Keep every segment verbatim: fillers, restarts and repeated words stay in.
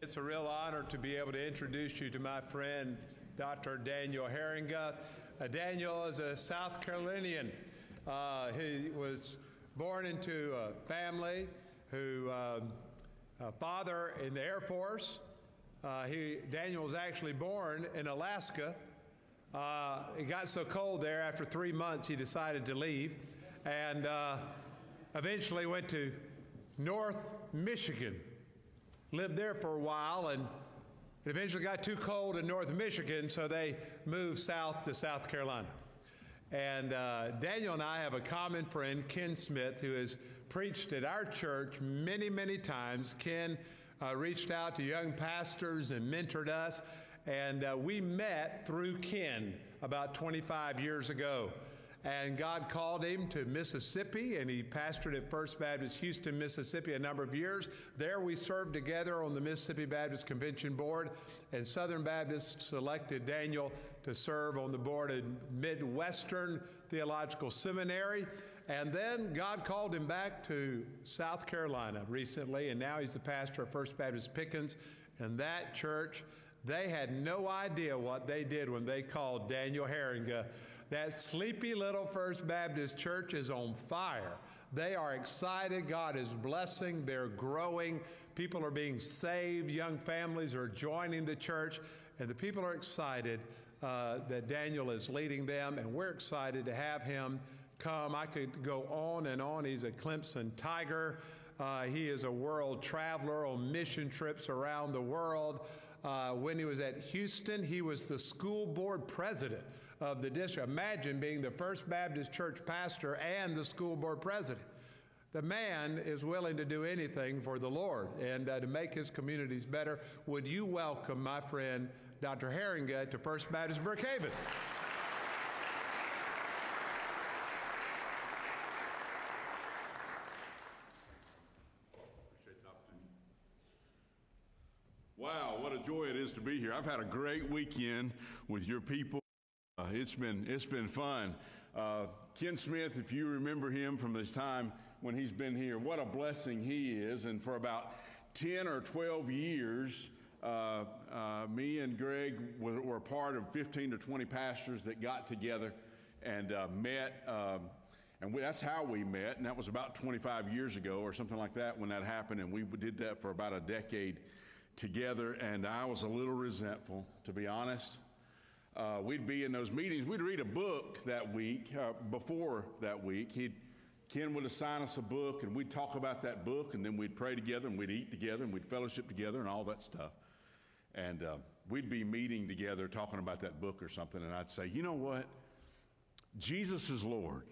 It's a real honor to be able to introduce you to my friend, Doctor Daniel Haringa. Uh, Daniel is a South Carolinian. Uh, he was born into a family who, um, a father in the Air Force. Uh, he, Daniel was actually born in Alaska. Uh, it got so cold there, after three months, he decided to leave and uh, eventually went to North Michigan. Lived there for a while, and it eventually got too cold in North Michigan, so they moved south to South Carolina. And uh, Daniel and I have a common friend, Ken Smith, who has preached at our church many, many times. Ken uh, reached out to young pastors and mentored us, and uh, we met through Ken about twenty-five years ago. And God called him to Mississippi, and he pastored at First Baptist Houston, Mississippi, a number of years. There we served together on the Mississippi Baptist Convention Board, and Southern Baptist selected Daniel to serve on the board at Midwestern Theological Seminary. And then God called him back to South Carolina recently, and now he's the pastor of First Baptist Pickens. And that church, they had no idea what they did when they called Daniel Haringa. That sleepy little First Baptist church is on fire. They are excited. God is blessing. They're growing. People are being saved. Young families are joining the church. And the people are excited uh, that Daniel is leading them. And we're excited to have him come. I could go on and on. He's a Clemson Tiger. Uh, he is a world traveler on mission trips around the world. Uh, when he was at Houston, he was the school board president of the district. Imagine being the First Baptist Church pastor and the school board president. The man is willing to do anything for the Lord and uh, to make his communities better. Would you welcome my friend, Doctor Haringa, to First Baptist Brookhaven? Wow, what a joy it is to be here. I've had a great weekend with your people. Uh, it's been it's been fun. Uh, Ken Smith, if you remember him from this time when he's been here, what a blessing he is. And for about ten or twelve years, uh, uh, me and Greg were, were part of fifteen to twenty pastors that got together and uh, met. Um, and we, that's how we met. And that was about twenty-five years ago or something like that when that happened. And we did that for about a decade together. And I was a little resentful, to be honest. Uh, we'd be in those meetings. We'd read a book that week. Uh, before that week, he'd, Ken would assign us a book, and we'd talk about that book, and then we'd pray together, and we'd eat together, and we'd fellowship together, and all that stuff. And uh, we'd be meeting together, talking about that book or something, and I'd say, you know what? Jesus is Lord.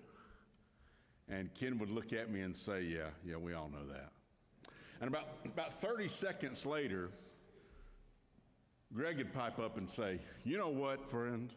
And Ken would look at me and say, yeah, yeah, we all know that. And about, about thirty seconds later, Greg would pipe up and say, you know what, friend?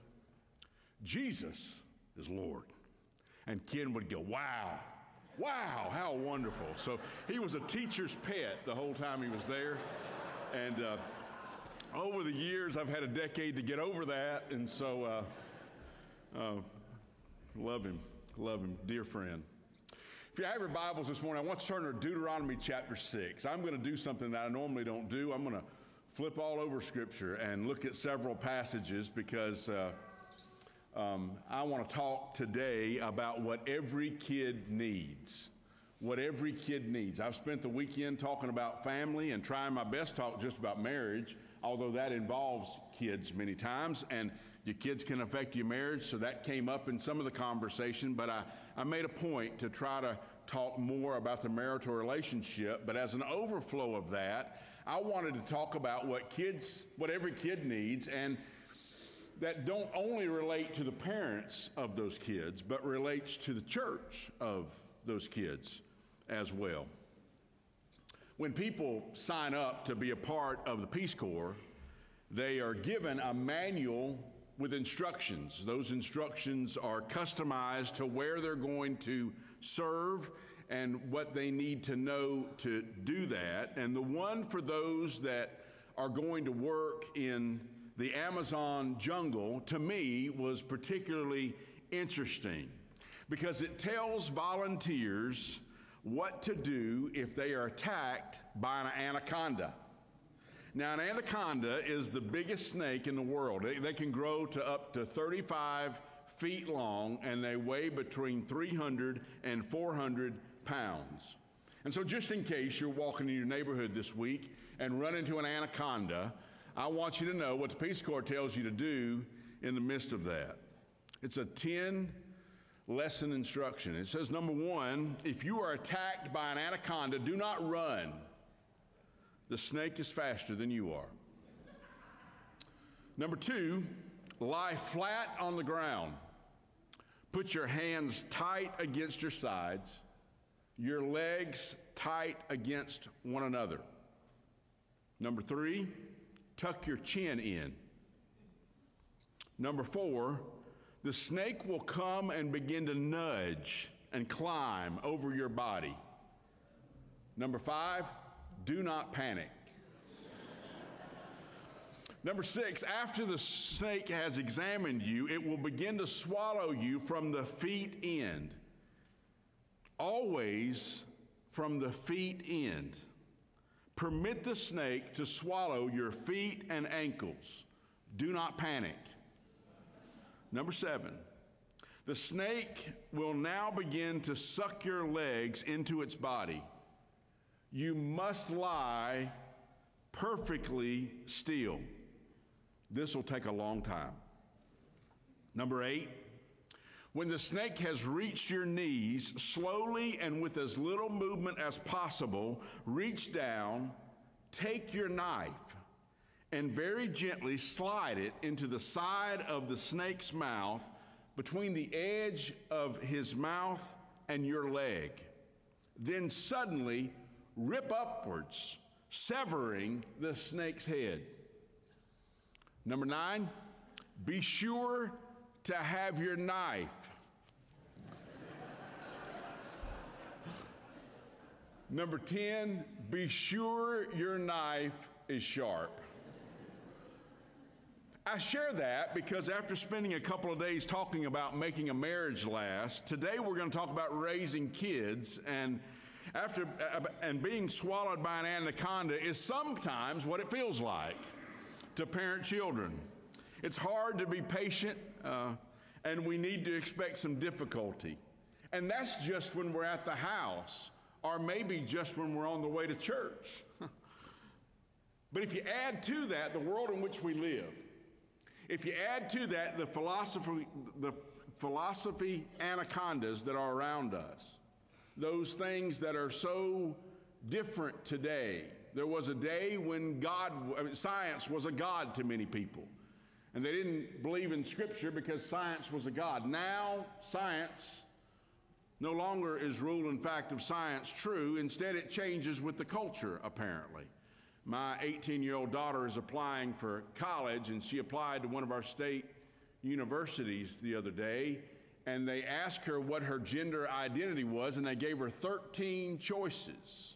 Jesus is Lord. And Ken would go, wow, wow, how wonderful. So he was a teacher's pet the whole time he was there. And uh, over the years, I've had a decade to get over that. And so uh, uh, love him, love him, dear friend. If you have your Bibles this morning, I want to turn to Deuteronomy chapter six. I'm going to do something that I normally don't do. I'm going to flip all over Scripture and look at several passages because uh, um, I want to talk today about what every kid needs. What every kid needs. I've spent the weekend talking about family and trying my best to talk just about marriage, although that involves kids many times, and your kids can affect your marriage, so that came up in some of the conversation, but I, I made a point to try to talk more about the marital relationship, but as an overflow of that, I wanted to talk about what kids, what every kid needs, and that don't only relate to the parents of those kids, but relates to the church of those kids as well. When people sign up to be a part of the Peace Corps, they are given a manual with instructions. Those instructions are customized to where they're going to serve and what they need to know to do that. And the one for those that are going to work in the Amazon jungle, to me, was particularly interesting because it tells volunteers what to do if they are attacked by an anaconda. Now, an anaconda is the biggest snake in the world. They, they can grow to up to thirty-five feet long, and they weigh between three hundred and four hundred pounds. And so just in case you're walking in your neighborhood this week and run into an anaconda, I want you to know what the Peace Corps tells you to do in the midst of that. It's a ten lesson instruction. It says, number one, if you are attacked by an anaconda, do not run. The snake is faster than you are. Number two, lie flat on the ground. Put your hands tight against your sides, your legs tight against one another. Number three, tuck your chin in. Number four, the snake will come and begin to nudge and climb over your body. Number five, do not panic. Number six, after the snake has examined you, it will begin to swallow you from the feet end. Always from the feet end. Permit the snake to swallow your feet and ankles. Do not panic. Number seven, the snake will now begin to suck your legs into its body. You must lie perfectly still. This will take a long time. Number eight, when the snake has reached your knees, slowly and with as little movement as possible, reach down, take your knife, and very gently slide it into the side of the snake's mouth between the edge of his mouth and your leg. Then suddenly rip upwards, severing the snake's head. Number nine, be sure to have your knife. Number ten, be sure your knife is sharp. I share that because after spending a couple of days talking about making a marriage last, today we're going to talk about raising kids, and after and being swallowed by an anaconda is sometimes what it feels like to parent children. It's hard to be patient, uh, and we need to expect some difficulty. And that's just when we're at the house, or maybe just when we're on the way to church. But if you add to that the world in which we live, if you add to that the philosophy, the philosophy anacondas that are around us, those things that are so different today. There was a day when God, I mean, science was a god to many people. And they didn't believe in Scripture because science was a god. Now, science no longer is rule and fact of science true. Instead, it changes with the culture, apparently. My eighteen-year-old daughter is applying for college, and she applied to one of our state universities the other day, and they asked her what her gender identity was, and they gave her thirteen choices.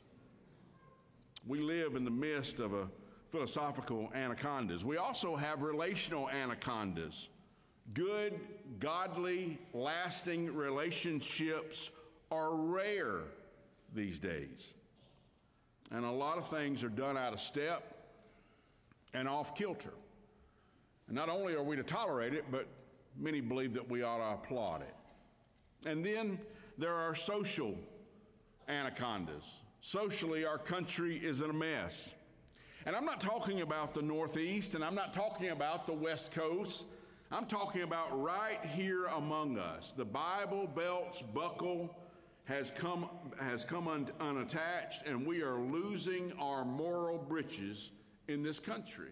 We live in the midst of a philosophical anacondas. We also have relational anacondas. Good, godly, lasting relationships are rare these days. And a lot of things are done out of step and off kilter. And not only are we to tolerate it, but many believe that we ought to applaud it. And then there are social anacondas. Socially, our country is in a mess. And I'm not talking about the Northeast, and I'm not talking about the West Coast. I'm talking about right here among us. The Bible Belt's buckle has come, has come un, unattached, and we are losing our moral britches in this country.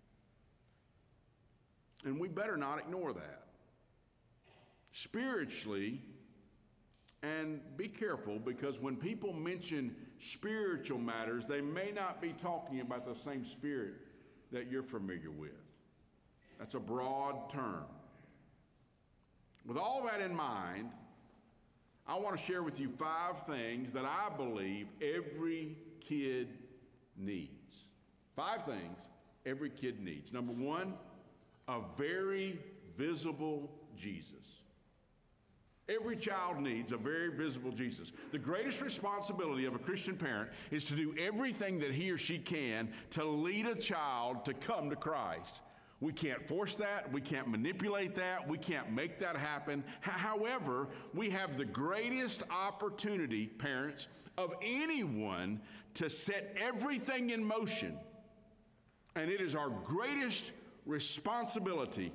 And we better not ignore that. Spiritually, and be careful, because when people mention spiritual matters, they may not be talking about the same spirit that you're familiar with. That's a broad term. With all that in mind, I want to share with you five things that I believe every kid needs. Five things every kid needs. Number one, a very visible Jesus. Every child needs a very visible Jesus. The greatest responsibility of a Christian parent is to do everything that he or she can to lead a child to come to Christ. We can't force that. We can't manipulate that. We can't make that happen. H- however, we have the greatest opportunity, parents, of anyone to set everything in motion. And it is our greatest responsibility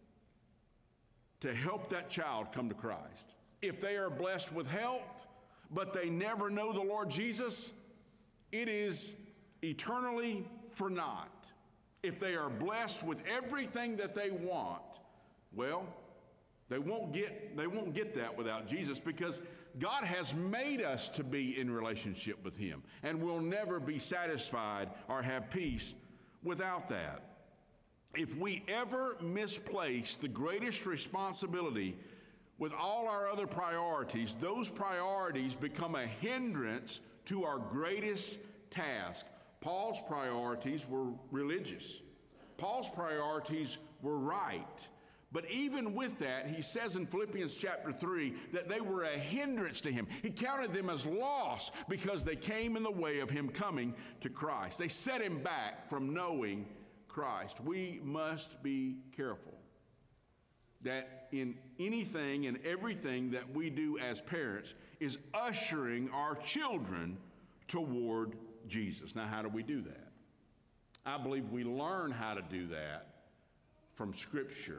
to help that child come to Christ. If they are blessed with health, but they never know the Lord Jesus, it is eternally for naught. If they are blessed with everything that they want, well, they won't get, they won't get that without Jesus, because God has made us to be in relationship with him, and we'll never be satisfied or have peace without that. If we ever misplace the greatest responsibility with all our other priorities, those priorities become a hindrance to our greatest task. Paul's priorities were religious. Paul's priorities were right. But even with that, he says in Philippians chapter three that they were a hindrance to him. He counted them as loss because they came in the way of him coming to Christ. They set him back from knowing Christ. We must be careful that in anything and everything that we do as parents is ushering our children toward Jesus. Now, how do we do that? I believe we learn how to do that from Scripture.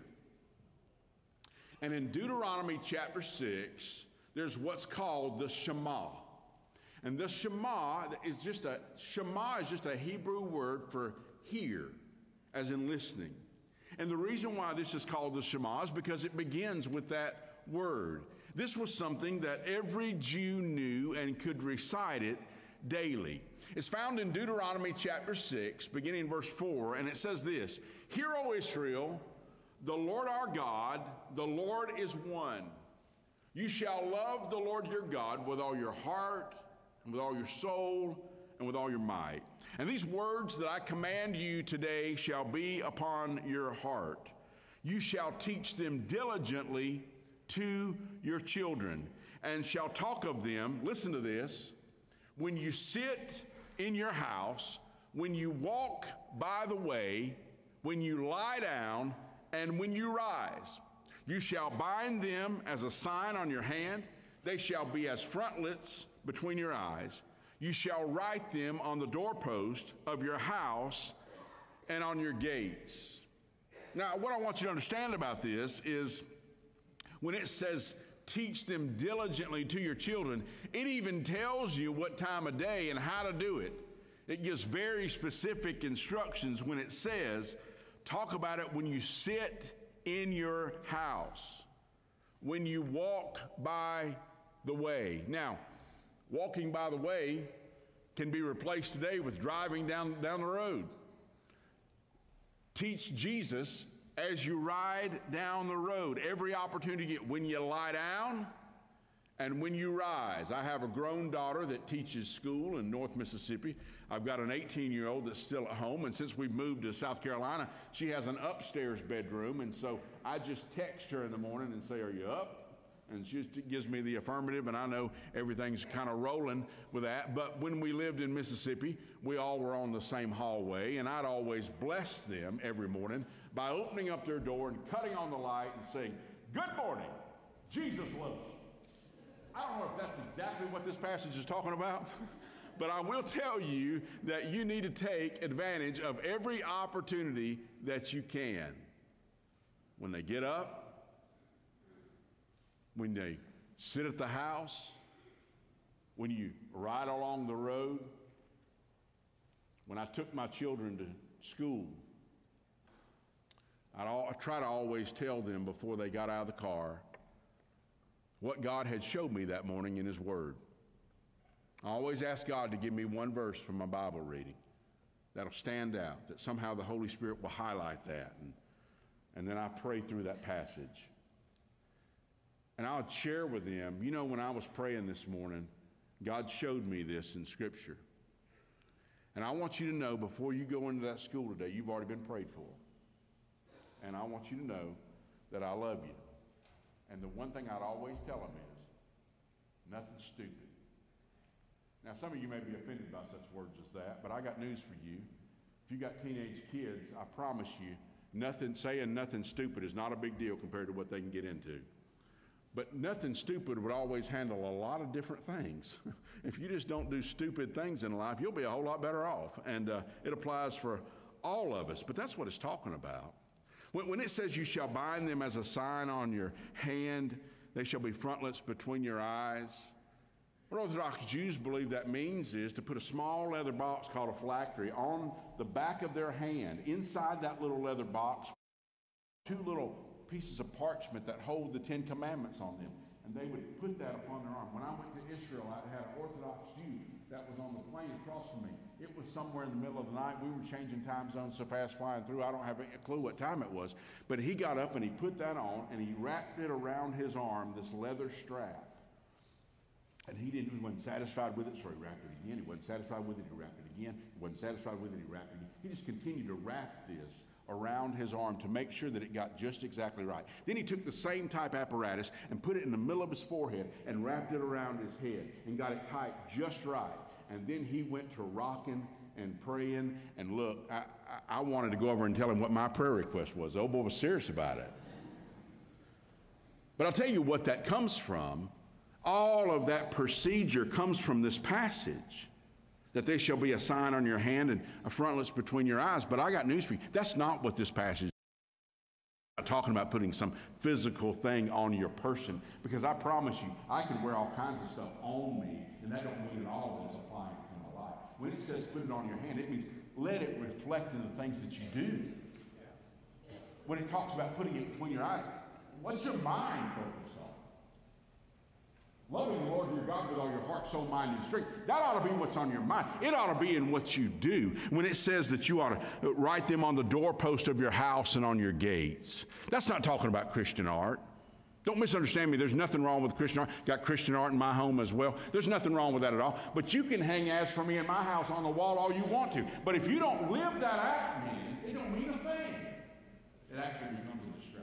And in Deuteronomy chapter six, there's what's called the Shema. And the Shema is just a, Shema is just a Hebrew word for hear, as in listening. And the reason why this is called the Shema is because it begins with that word. This was something that every Jew knew and could recite it daily. It's found in Deuteronomy chapter six, beginning in verse four, and it says this: Hear, O Israel, the Lord our God, the Lord is one. You shall love the Lord your God with all your heart, and with all your soul, and with all your might. And these words that I command you today shall be upon your heart. You shall teach them diligently to your children, and shall talk of them, listen to this, when you sit in your house, when you walk by the way, when you lie down, and when you rise. You shall bind them as a sign on your hand. They shall be as frontlets between your eyes. You shall write them on the doorpost of your house and on your gates. Now, what I want you to understand about this is when it says teach them diligently to your children, it even tells you what time of day and how to do it. It gives very specific instructions when it says, talk about it when you sit in your house, when you walk by the way. Now, walking by the way can be replaced today with driving down, down the road. Teach Jesus as you ride down the road. Every opportunity you get, when you lie down and when you rise. I have a grown daughter that teaches school in North Mississippi. I've got an eighteen-year-old that's still at home, and since we've moved to South Carolina, she has an upstairs bedroom, and so I just text her in the morning and say, are you up? And she gives me the affirmative, and I know everything's kind of rolling with that. But when we lived in Mississippi, we all were on the same hallway, and I'd always bless them every morning by opening up their door and cutting on the light and saying, good morning, Jesus loves you. I don't know if that's exactly what this passage is talking about, but I will tell you that you need to take advantage of every opportunity that you can. When they get up, when they sit at the house, when you ride along the road. When I took my children to school, I'd all, I try to always tell them before they got out of the car what God had showed me that morning in His Word. I always ask God to give me one verse from my Bible reading that'll stand out, that somehow the Holy Spirit will highlight that, and, and then I pray through that passage. And I would share with them, you know, when I was praying this morning, God showed me this in Scripture. And I want you to know, before you go into that school today, you've already been prayed for. And I want you to know that I love you. And the one thing I'd always tell them is, nothing stupid. Now, some of you may be offended by such words as that, but I got news for you. If you got teenage kids, I promise you, nothing, saying nothing stupid is not a big deal compared to what they can get into. But nothing stupid would always handle a lot of different things. If you just don't do stupid things in life, you'll be a whole lot better off. And uh, it applies for all of us, but that's what it's talking about. When, when it says you shall bind them as a sign on your hand, they shall be frontlets between your eyes. What Orthodox Jews believe that means is to put a small leather box called a phylactery on the back of their hand. Inside that little leather box, two little pieces of parchment that hold the Ten Commandments on them. And they would put that upon their arm. When I went to Israel, I had an Orthodox Jew that was on the plane across from me. It was somewhere in the middle of the night. We were changing time zones so fast flying through. I don't have a clue what time it was. But he got up and he put that on and he wrapped it around his arm, this leather strap. And he didn't, he wasn't satisfied with it, so he wrapped it again. He wasn't satisfied with it, he wrapped it again. He wasn't satisfied with it, he wrapped it again. He just continued to wrap this around his arm to make sure that it got just exactly right. Then he took the same type apparatus and put it in the middle of his forehead and wrapped it around his head and got it tight just right. And then he went to rocking and praying. And look, I, I, I wanted to go over and tell him what my prayer request was. The old boy was serious about it. But I'll tell you what that comes from. All of that procedure comes from this passage. That they shall be a sign on your hand and a frontlets between your eyes. But I got news for you. That's not what this passage is. I'm not talking about putting some physical thing on your person, because I promise you, I can wear all kinds of stuff on me, and that don't mean at all that it's applying to my life. When it says put it on your hand, it means let it reflect in the things that you do. When it talks about putting it between your eyes, what's your mind focused on? Loving the Lord your God with all your heart, soul, mind, and strength. That ought to be what's on your mind. It ought to be in what you do. When it says that you ought to write them on the doorpost of your house and on your gates. That's not talking about Christian art. Don't misunderstand me. There's nothing wrong with Christian art. Got Christian art in my home as well. There's nothing wrong with that at all. But you can hang As For Me in my house on the wall all you want to. But if you don't live that out, man, it don't mean a thing. It actually becomes a distraction.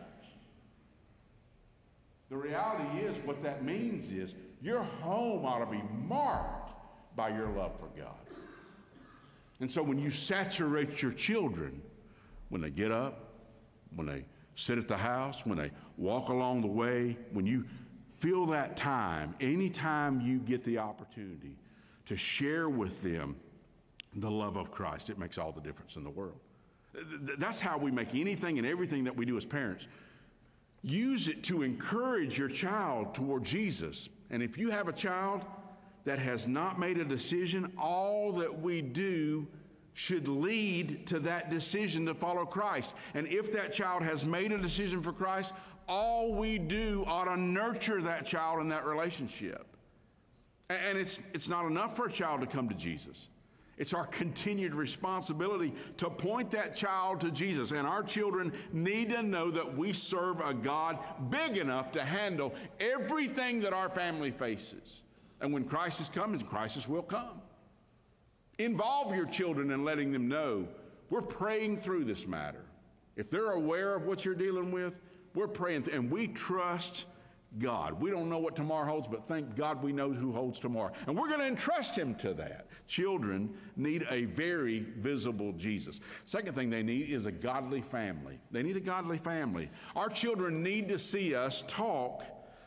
The reality is, what that means is, your home ought to be marked by your love for God. And so when you saturate your children, when they get up, when they sit at the house, when they walk along the way, when you feel that time, anytime you get the opportunity to share with them the love of Christ, it makes all the difference in the world. That's how we make anything and everything that we do as parents. Use it to encourage your child toward Jesus. And if you have a child that has not made a decision, all that we do should lead to that decision to follow Christ. And if that child has made a decision for Christ, all we do ought to nurture that child in that relationship. And it's, it's not enough for a child to come to Jesus. It's our continued responsibility to point that child to Jesus. And our children need to know that we serve a God big enough to handle everything that our family faces. And when crisis comes, crisis will come. Involve your children in letting them know we're praying through this matter. If they're aware of what you're dealing with, we're praying, and we trust God. We don't know what tomorrow holds, but thank God we know who holds tomorrow. And we're going to entrust him to that. Children need a very visible Jesus. Second thing they need is a godly family. They need a godly family. Our children need to see us talk,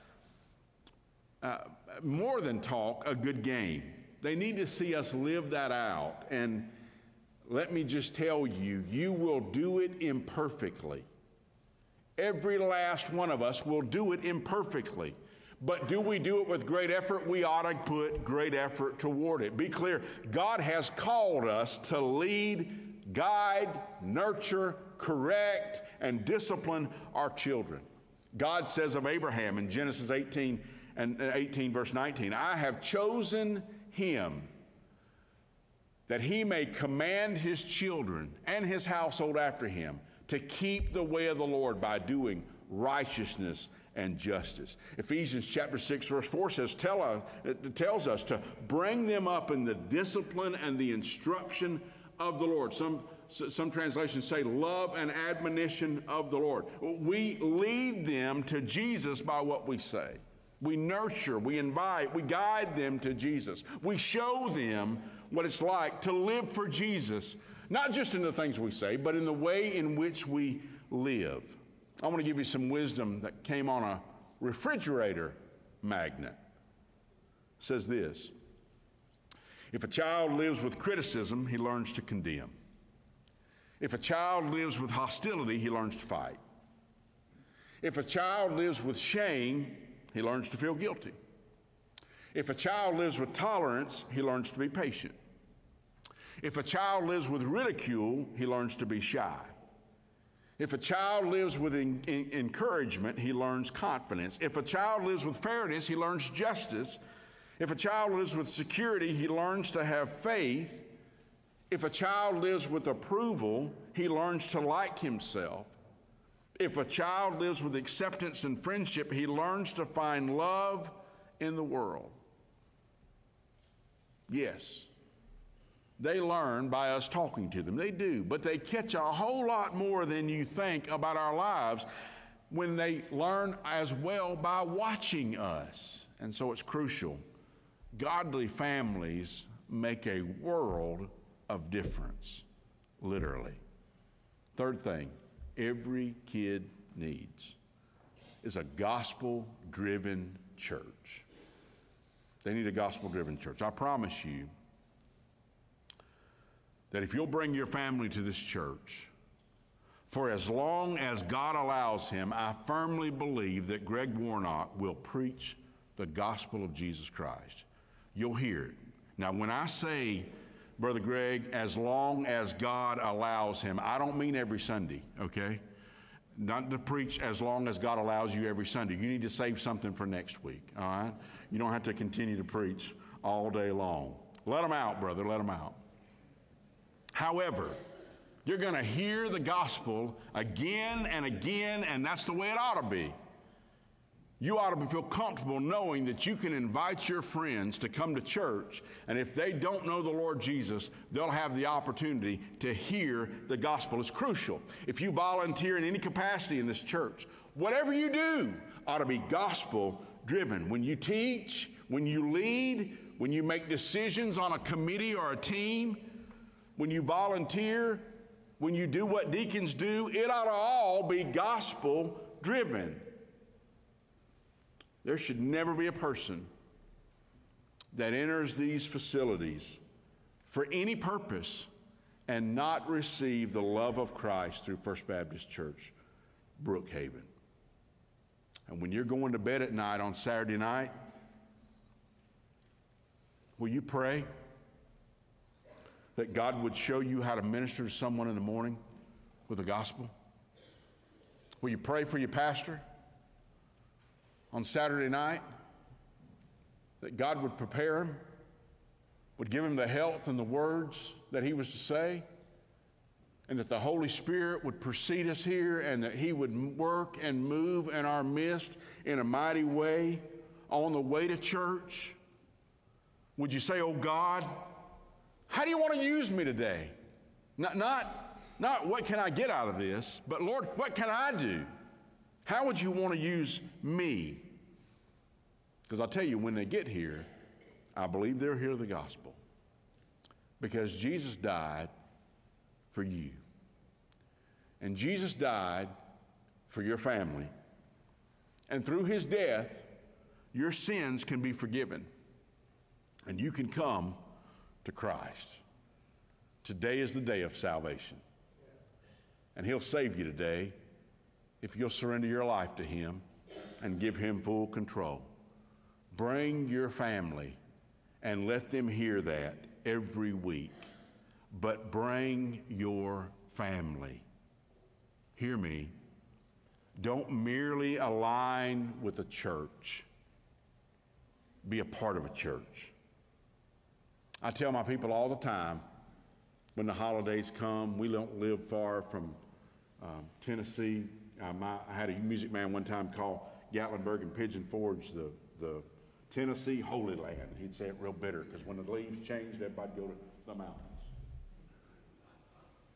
uh, more than talk, a good game. They need to see us live that out. And let me just tell you, you will do it imperfectly. Every last one of us will do it imperfectly. But do we do it with great effort? We ought to put great effort toward it. Be clear, God has called us to lead, guide, nurture, correct, and discipline our children. God says of Abraham in Genesis eighteen and eighteen verse nineteen, I have chosen him that he may command his children and his household after him to keep the way of the Lord by doing righteousness and justice. Ephesians chapter six verse four says, Tell us, it tells us to bring them up in the discipline and the instruction of the Lord. Some some translations say love and admonition of the Lord. We lead them to Jesus by what we say. We nurture, we invite, we guide them to Jesus. We show them what it's like to live for Jesus, not just in the things we say, but in the way in which we live. I want to give you some wisdom that came on a refrigerator magnet. It says this: if a child lives with criticism, he learns to condemn. If a child lives with hostility, he learns to fight. If a child lives with shame, he learns to feel guilty. If a child lives with tolerance, he learns to be patient. If a child lives with ridicule, he learns to be shy. If a child lives with in, in, encouragement, he learns confidence. If a child lives with fairness, he learns justice. If a child lives with security, he learns to have faith. If a child lives with approval, he learns to like himself. If a child lives with acceptance and friendship, he learns to find love in the world. Yes, they learn by us talking to them. They do, but they catch a whole lot more than you think about our lives when they learn as well by watching us. And so it's crucial. Godly families make a world of difference, literally. Third thing, every kid needs is a gospel-driven church. They need a gospel-driven church. I promise you that if you'll bring your family to this church, for as long as God allows him, I firmly believe that Greg Warnock will preach the gospel of Jesus Christ. You'll hear it. Now, when I say, Brother Greg, as long as God allows him, I don't mean every Sunday, okay? Not to preach as long as God allows you every Sunday. You need to save something for next week, all right? You don't have to continue to preach all day long. Let them out, brother, let them out. However, you're going to hear the gospel again and again, and that's the way it ought to be. You ought to feel comfortable knowing that you can invite your friends to come to church, and if they don't know the Lord Jesus, they'll have the opportunity to hear the gospel. It's crucial. If you volunteer in any capacity in this church, whatever you do ought to be gospel-driven. When you teach, when you lead, when you make decisions on a committee or a team, when you volunteer, when you do what deacons do, it ought to all be gospel-driven. There should never be a person that enters these facilities for any purpose and not receive the love of Christ through First Baptist Church, Brookhaven. And when you're going to bed at night on Saturday night, will you pray that God would show you how to minister to someone in the morning with the gospel? Will you pray for your pastor on Saturday night, that God would prepare him, would give him the health and the words that he was to say, and that the Holy Spirit would precede us here, and that he would work and move in our midst in a mighty way on the way to church? Would you say, oh God, how do you want to use me today? Not, not, not what can I get out of this, but Lord, what can I do? How would you want to use me? Because I'll tell you, when they get here, I believe they'll hear the gospel. Because Jesus died for you. And Jesus died for your family. And through his death, your sins can be forgiven. And you can come to Christ. Today is the day of salvation. And he'll save you today if you'll surrender your life to him and give him full control. Bring your family and let them hear that every week. But bring your family. Hear me. Don't merely align with a church. Be a part of a church. I tell my people all the time, when the holidays come, we don't live far from um, Tennessee. Um, I, I had a music man one time call Gatlinburg and Pigeon Forge the, the Tennessee Holy Land. He'd say it real bitter because when the leaves changed, everybody'd go to the mountains.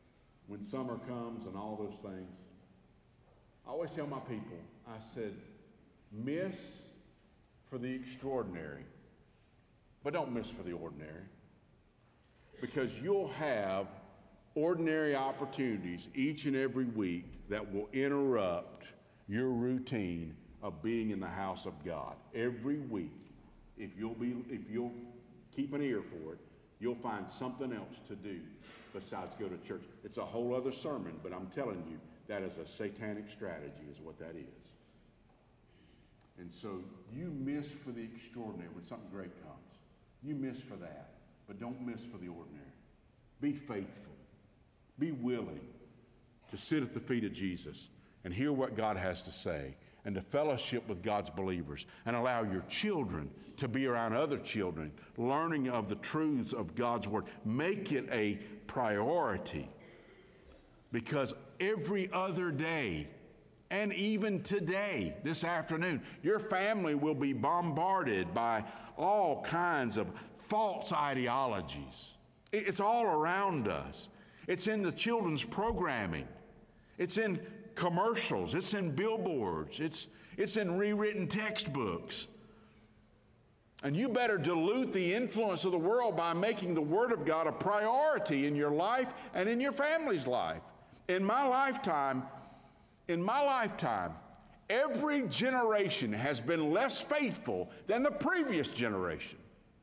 when summer comes and all those things, I always tell my people, I said, miss for the extraordinary, but don't miss for the ordinary. Because you'll have ordinary opportunities each and every week that will interrupt your routine of being in the house of God. Every week, if you'll be, if you'll keep an ear for it, you'll find something else to do besides go to church. It's a whole other sermon, but I'm telling you, that is a satanic strategy is what that is. And so you miss for the extraordinary when something great comes. You miss for that, but don't miss for the ordinary. Be faithful. Be willing to sit at the feet of Jesus and hear what God has to say and to fellowship with God's believers and allow your children to be around other children, learning of the truths of God's word. Make it a priority, because every other day, and even today, this afternoon, your family will be bombarded by all kinds of false ideologies. It's all around us. It's in the children's programming. It's in commercials. It's in billboards. It's, it's in rewritten textbooks. And you better dilute the influence of the world by making the Word of God a priority in your life and in your family's life. In my lifetime, in my lifetime, every generation has been less faithful than the previous generation.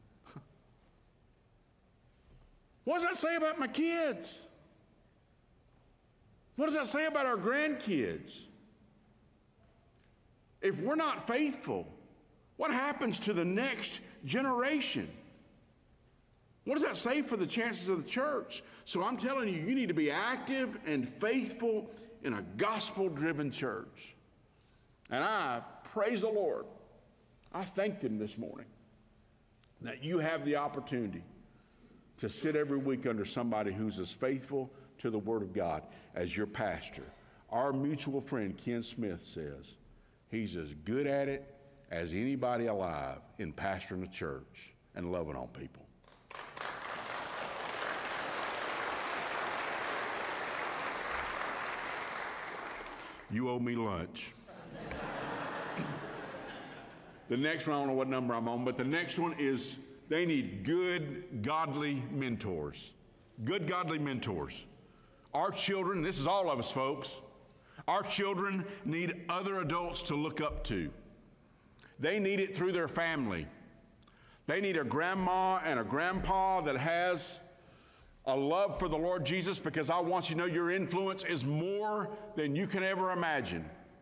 What does that say about my kids? What does that say about our grandkids? If we're not faithful, what happens to the next generation? What does that say for the chances of the church? So I'm telling you, you need to be active and faithful in a gospel-driven church. And I praise the Lord. I thanked Him this morning that you have the opportunity to sit every week under somebody who's as faithful to the Word of God as your pastor. Our mutual friend Ken Smith says he's as good at it as anybody alive in pastoring a church and loving on people. You owe me lunch. The next one, I don't know what number I'm on, but the next one is they need good, godly mentors. Good, godly mentors. Our children, this is all of us, folks, our children need other adults to look up to. They need it through their family. They need a grandma and a grandpa that has a love for the Lord Jesus, because I want you to know your influence is more than you can ever imagine.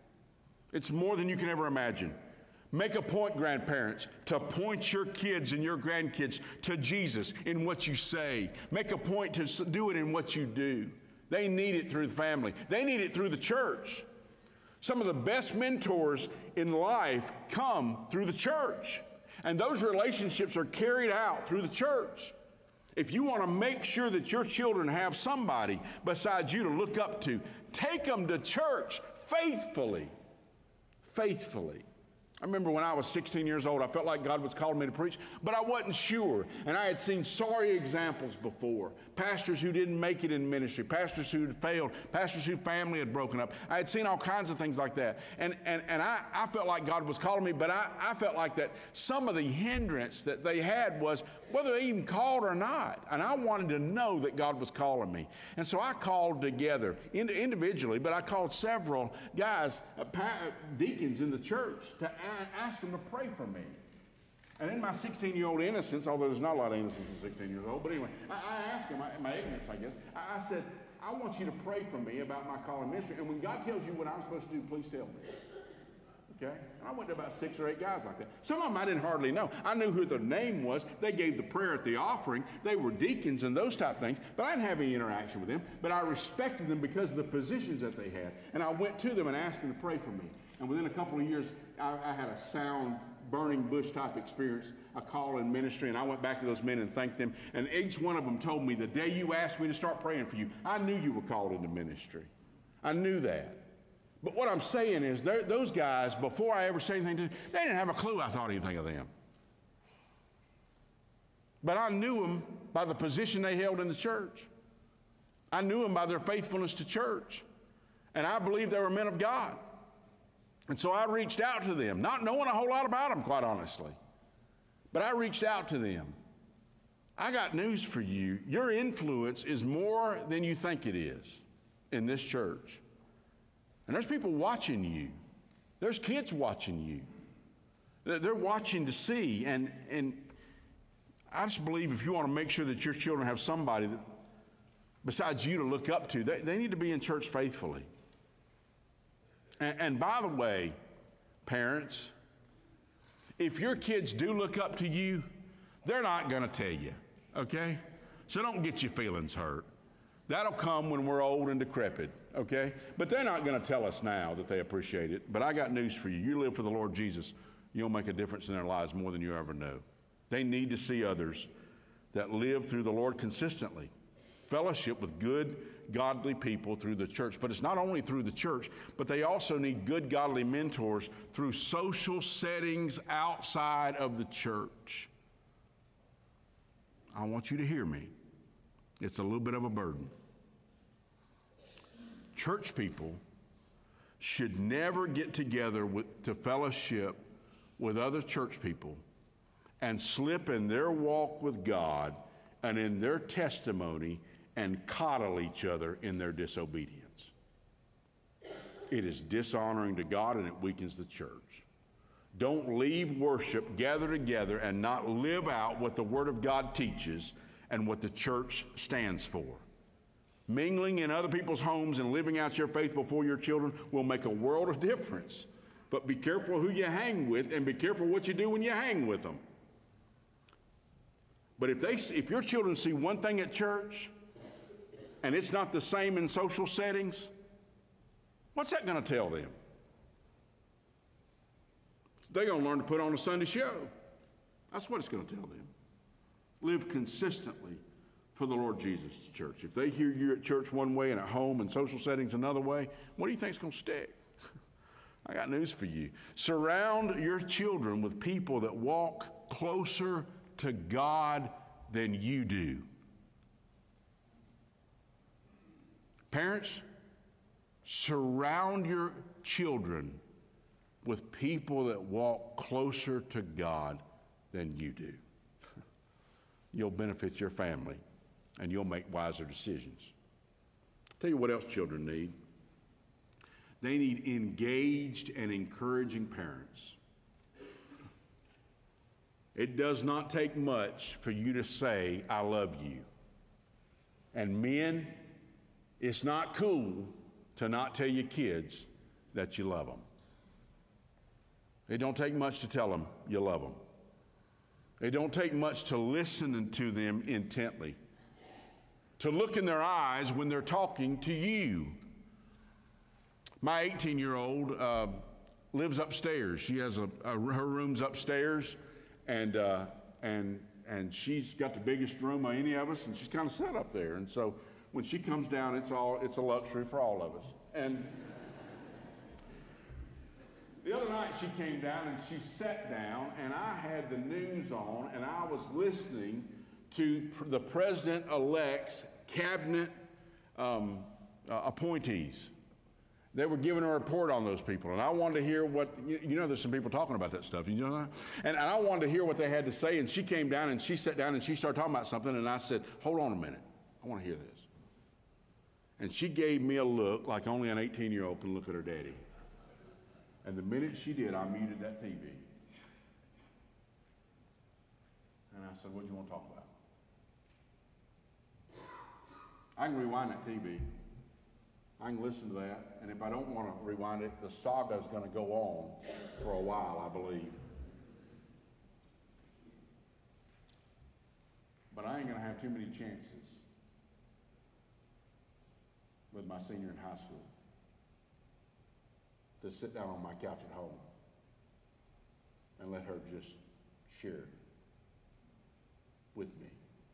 It's more than you can ever imagine. Make a point, grandparents, to point your kids and your grandkids to Jesus in what you say. Make a point to do it in what you do. They need it through the family. They need it through the church. Some of the best mentors in life come through the church. And those relationships are carried out through the church. If you want to make sure that your children have somebody besides you to look up to, take them to church faithfully. Faithfully. I remember when I was sixteen years old, I felt like God was calling me to preach, but I wasn't sure. And I had seen sorry examples before. Pastors who didn't make it in ministry, pastors who had failed, pastors whose family had broken up. I had seen all kinds of things like that. And, and, and I, I felt like God was calling me, but I, I felt like that some of the hindrance that they had was whether they even called or not. And I wanted to know that God was calling me. And so I called together, individually, but I called several guys, uh, deacons in the church, to ask them to pray for me. And in my sixteen-year-old innocence, although there's not a lot of innocence in sixteen years old, but anyway, I, I asked them, in my ignorance, I guess, I, I said, I want you to pray for me about my calling ministry. And when God tells you what I'm supposed to do, please tell me. Okay? And I went to about six or eight guys like that. Some of them I didn't hardly know. I knew who their name was. They gave the prayer at the offering. They were deacons and those type things. But I didn't have any interaction with them. But I respected them because of the positions that they had. And I went to them and asked them to pray for me. And within a couple of years, I, I had a sound, burning bush type experience, a call in ministry. And I went back to those men and thanked them. And each one of them told me, the day you asked me to start praying for you, I knew you were called into ministry. I knew that. But what I'm saying is, those guys, before I ever say anything to them, they didn't have a clue I thought anything of them. But I knew them by the position they held in the church. I knew them by their faithfulness to church. And I believed they were men of God. And so I reached out to them, not knowing a whole lot about them, quite honestly. But I reached out to them. I got news for you. Your influence is more than you think it is in this church. And there's people watching you. There's kids watching you. They're watching to see. And, and I just believe if you want to make sure that your children have somebody that, besides you to look up to, they, they need to be in church faithfully. And, and by the way, parents, if your kids do look up to you, they're not going to tell you, okay? So don't get your feelings hurt. That'll come when we're old and decrepit, okay? But they're not going to tell us now that they appreciate it. But I got news for you. You live for the Lord Jesus, you'll make a difference in their lives more than you ever know. They need to see others that live through the Lord consistently. Fellowship with good, godly people through the church. But it's not only through the church, but they also need good, godly mentors through social settings outside of the church. I want you to hear me. It's a little bit of a burden. Church people should never get together with, to fellowship with other church people and slip in their walk with God and in their testimony and coddle each other in their disobedience. It is dishonoring to God and it weakens the church. Don't leave worship, gather together, and not live out what the Word of God teaches and what the church stands for. Mingling in other people's homes and living out your faith before your children will make a world of difference. But be careful who you hang with and be careful what you do when you hang with them. But if, they, if your children see one thing at church and it's not the same in social settings, what's that going to tell them? They're going to learn to put on a Sunday show. That's what it's going to tell them. Live consistently for the Lord Jesus' church. If they hear you at church one way and at home and social settings another way, what do you think is going to stick? I got news for you. Surround your children with people that walk closer to God than you do. Parents, surround your children with people that walk closer to God than you do. You'll benefit your family and you'll make wiser decisions. I'll tell you what else children need. They need engaged and encouraging parents. It does not take much for you to say, I love you. And men, it's not cool to not tell your kids that you love them. It don't take much to tell them you love them. It don't take much to listen to them intently, to look in their eyes when they're talking to you. My eighteen-year-old uh, lives upstairs. She has a, a her room's upstairs, and uh, and and she's got the biggest room of any of us, and she's kind of set up there. And so when she comes down, it's all it's a luxury for all of us. And the other night she came down and she sat down, and I had the news on, and I was listening to the president-elect's cabinet um, uh, appointees. They were giving a report on those people, and I wanted to hear what, you, you know, there's some people talking about that stuff, you know that? And, and I wanted to hear what they had to say, and she came down and she sat down and she started talking about something, and I said, hold on a minute, I want to hear this. And she gave me a look like only an eighteen-year-old can look at her daddy. And the minute she did, I muted that T V. And I said, what do you want to talk about? I can rewind that T V. I can listen to that, and if I don't want to rewind it, the saga is going to go on for a while, I believe. But I ain't going to have too many chances with my senior in high school to sit down on my couch at home and let her just share with me.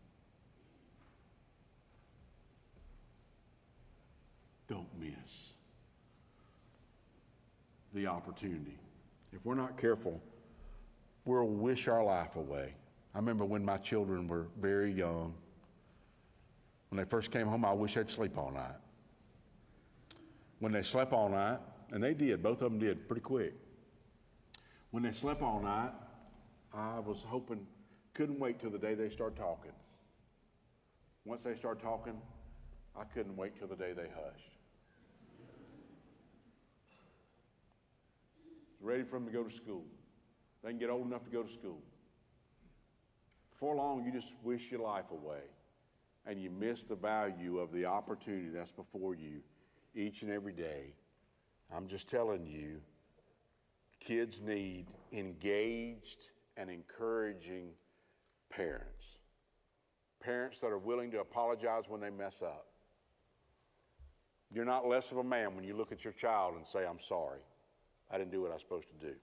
Don't miss the opportunity. If we're not careful, we'll wish our life away. I remember when my children were very young, When they first came home, I wish they'd sleep all night. When they slept all night, and they did, both of them did pretty quick. When they slept all night, I was hoping, couldn't wait till the day they started talking. Once they started talking, I couldn't wait till the day they hushed. Ready for them to go to school. They can get old enough to go to school. Before long, you just wish your life away, and you miss the value of the opportunity that's before you each and every day. I'm just telling you, kids need engaged and encouraging parents. Parents that are willing to apologize when they mess up. You're not less of a man when you look at your child and say, I'm sorry. I didn't do what I was supposed to do.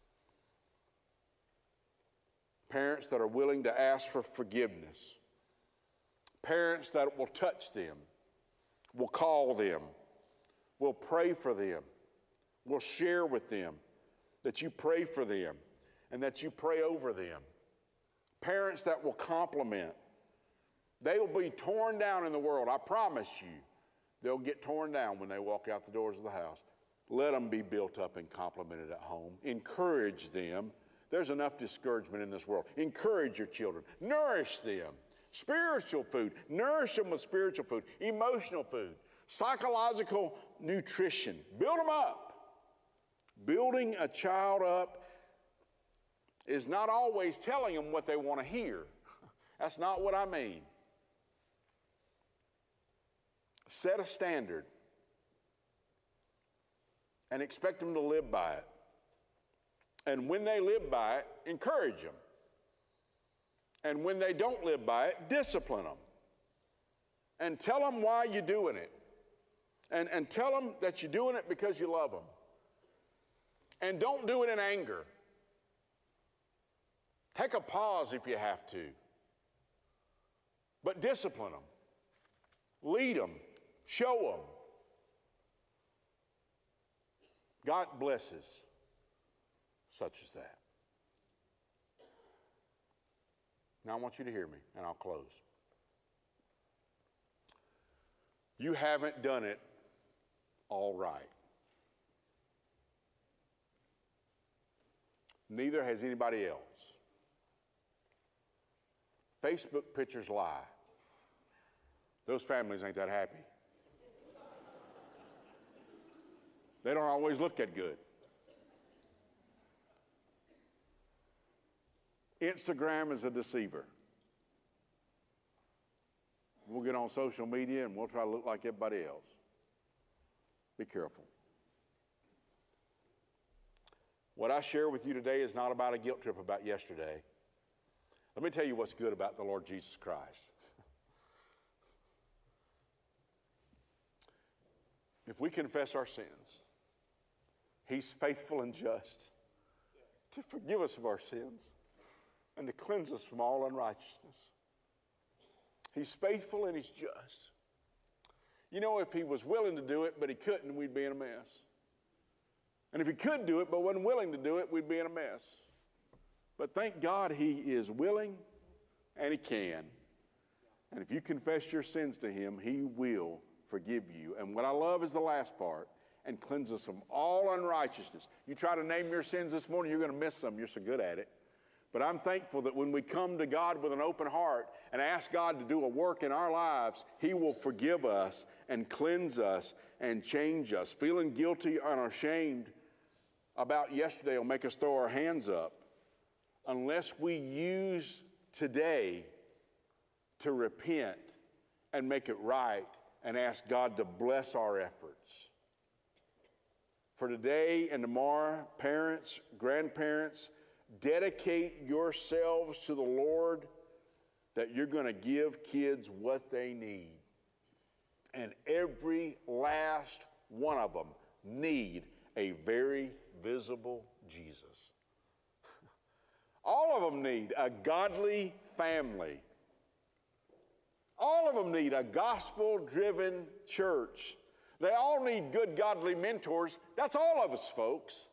Parents that are willing to ask for forgiveness. Parents that will touch them, will call them, will pray for them, will share with them that you pray for them and that you pray over them. Parents that will compliment. They will be torn down in the world. I promise you, they'll get torn down when they walk out the doors of the house. Let them be built up and complimented at home. Encourage them. There's enough discouragement in this world. Encourage your children. Nourish them. Spiritual food. Nourish them with spiritual food. Emotional food. Psychological nutrition. Build them up. Building a child up is not always telling them what they want to hear. That's not what I mean. Set a standard and expect them to live by it. And when they live by it, encourage them. And when they don't live by it, discipline them. And tell them why you're doing it. And, and tell them that you're doing it because you love them. And don't do it in anger. Take a pause if you have to. But discipline them. Lead them. Show them. God blesses such as that. Now I want you to hear me, and I'll close. You haven't done it all right. Neither has anybody else. Facebook pictures lie. Those families ain't that happy. They don't always look that good. Instagram is a deceiver. We'll get on social media and we'll try to look like everybody else. Be careful. What I share with you today is not about a guilt trip about yesterday. Let me tell you what's good about the Lord Jesus Christ. If we confess our sins, He's faithful and just to forgive us of our sins and to cleanse us from all unrighteousness. He's faithful and He's just. You know, if He was willing to do it, but He couldn't, we'd be in a mess. And if He could do it, but wasn't willing to do it, we'd be in a mess. But thank God He is willing and He can. And if you confess your sins to Him, He will forgive you. And what I love is the last part, and cleanse us from all unrighteousness. You try to name your sins this morning, you're going to miss some. You're so good at it. But I'm thankful that when we come to God with an open heart and ask God to do a work in our lives, He will forgive us and cleanse us and change us. Feeling guilty and ashamed about yesterday will make us throw our hands up unless we use today to repent and make it right and ask God to bless our efforts. For today and tomorrow, parents, grandparents, dedicate yourselves to the Lord that you're going to give kids what they need. And every last one of them need a very visible Jesus. All of them need a godly family. All of them need a gospel-driven church. They all need good, godly mentors. That's all of us, folks.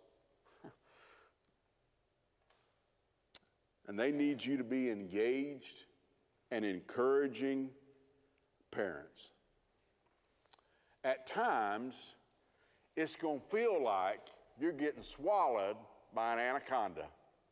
And they need you to be engaged and encouraging parents. At times, it's going to feel like you're getting swallowed by an anaconda.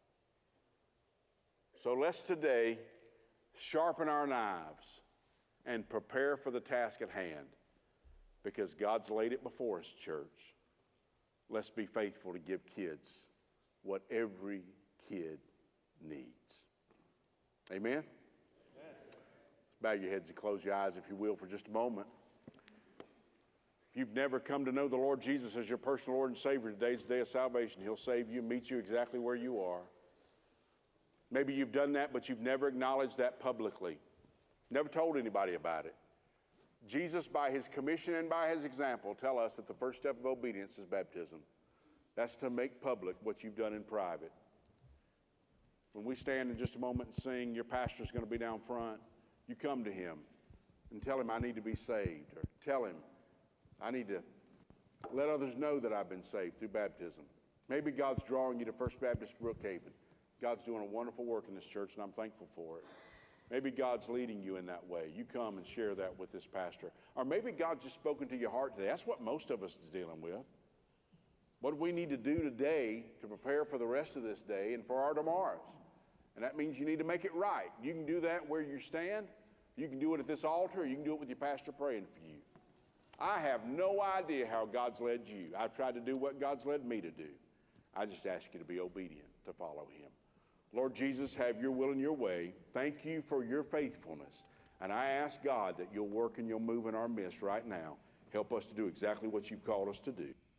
So let's today sharpen our knives and prepare for the task at hand, because God's laid it before us, church. Let's be faithful to give kids what every kid needs. Amen? Amen. Bow your heads and close your eyes, if you will, for just a moment. If you've never come to know the Lord Jesus as your personal Lord and Savior, today's the day of salvation. He'll save you and meet you exactly where you are. Maybe you've done that, but you've never acknowledged that publicly. Never told anybody about it. Jesus, by his commission and by his example, tell us that the first step of obedience is baptism. That's to make public what you've done in private. When we stand in just a moment and sing, your pastor's going to be down front. You come to him and tell him, I need to be saved. Or tell him, I need to let others know that I've been saved through baptism. Maybe God's drawing you to First Baptist Brookhaven. God's doing a wonderful work in this church, and I'm thankful for it. Maybe God's leading you in that way. You come and share that with this pastor. Or maybe God's just spoken to your heart today. That's what most of us is dealing with. What do we need to do today to prepare for the rest of this day and for our tomorrows? And that means you need to make it right. You can do that where you stand. You can do it at this altar, or you can do it with your pastor praying for you. I have no idea how God's led you. I've tried to do what God's led me to do. I just ask you to be obedient, to follow him. Lord Jesus, have your will and your way. Thank you for your faithfulness. And I ask God that you'll work and you'll move in our midst right now. Help us to do exactly what you've called us to do.